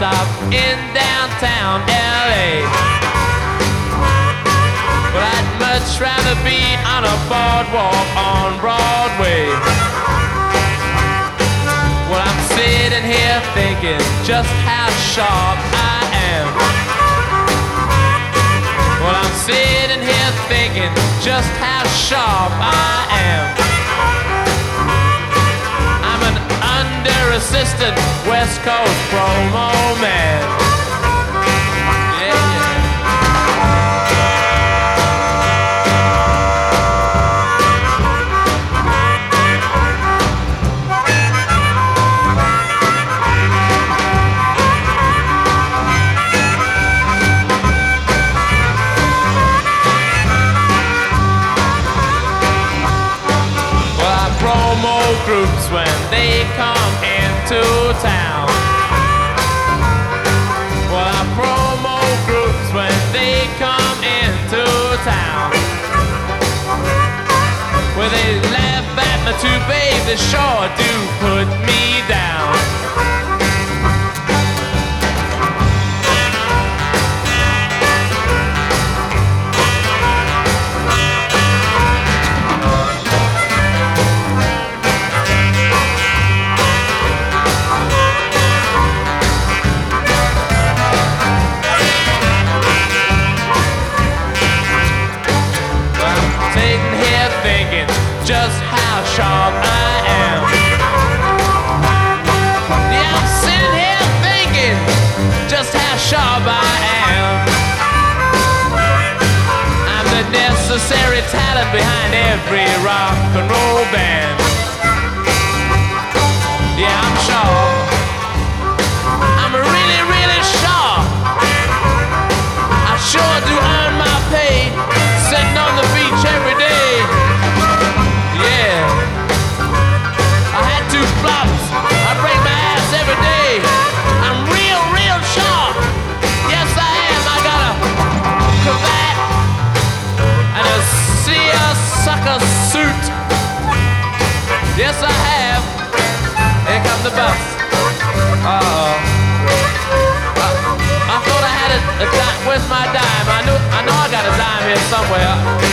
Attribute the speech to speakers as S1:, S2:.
S1: stop in downtown LA. But I'd much rather be on a boardwalk on Broadway. Well, I'm sitting here thinking just how sharp I am. Well, I'm sitting here thinking just how sharp I am. I'm an under-assistant West Coast promo man. Yeah, yeah. Promo groups when they come into town. Well, I promo groups when they come into town. Well, they laugh at me too, babe, they sure do put me down. Thinking just how sharp I am. Yeah, I'm sitting here thinking just how sharp I am. I'm the necessary talent behind every rock and roll band. Yeah, I'm sharp. I'm really, really sharp. I sure do earn my pay sitting on the beach every day. I had 2 flops. I break my ass every day. I'm real, real sharp. Yes, I am. I got a cravat and a seersucker suit. Yes, I have. Here comes the bus. Uh-oh. I thought I had a dime. Where's my dime? I know I got a dime here somewhere.